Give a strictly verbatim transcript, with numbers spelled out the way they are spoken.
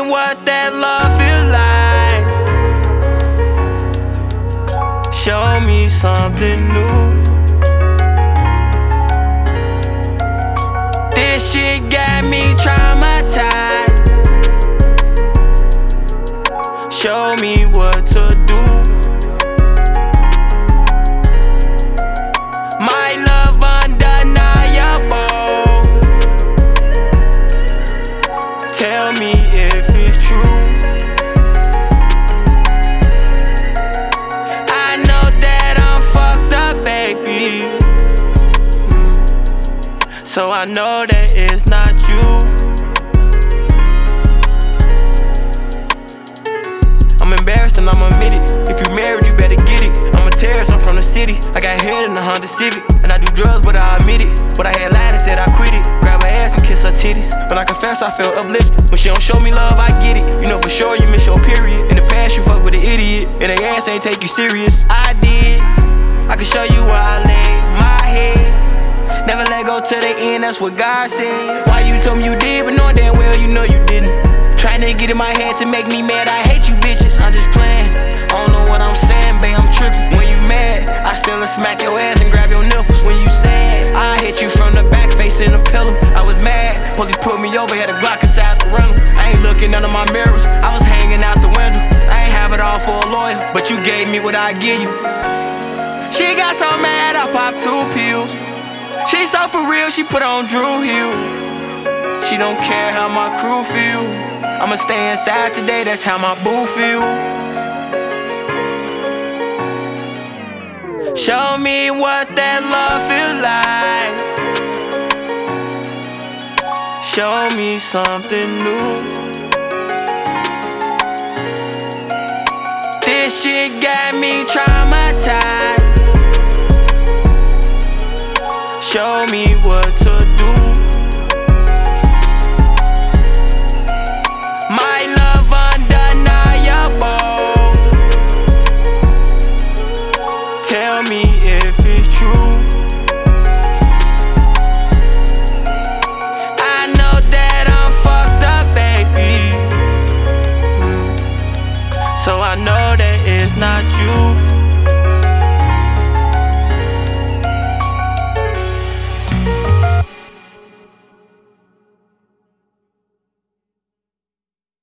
what that love feel like. Show me something new. This shit got me traumatized. Show me what to do. My love undeniable. Tell me if it's true. I know that I'm fucked up, baby. So I know that it's not you. I'm embarrassed and I'ma admit it. If you married, you better get it. I'm a terrorist, I'm from the city. I got head in the Honda Civic. And I do drugs, but I admit it. But I had lied and said I quit it. Grab her ass and kiss her titties. When I confess, I feel uplifted. When she don't show me love, I get it. You know for sure you miss your period. In the past, you fuck with an idiot. And they ass ain't take you serious. I did. I can show you where I laid my head. Never let go to the end, that's what God said. Why you told me you did, but knowing damn well you know you didn't. Trying to get in my head to make me mad, I hate you bitches. I'm just playing, I don't know what I'm saying, babe, I'm tripping. When you mad, I still smack your ass and grab your nipples. When you sad, I hit you from the back, facing the pillow. I was mad, police pulled me over, had a Glock inside the rental. I ain't looking under my mirrors, I was hanging out the window. I ain't have it all for a lawyer, but you gave me what I give you. She got so mad, I popped two pills. She so for real, she put on Drew Hill. She don't care how my crew feel. I'ma stay inside today, that's how my boo feel. Show me what that love feel like. Show me something new. This shit got me traumatized. Show me what to do. My love undeniable. Tell me if it's true. I know that I'm fucked up, baby. So I know that it's not you.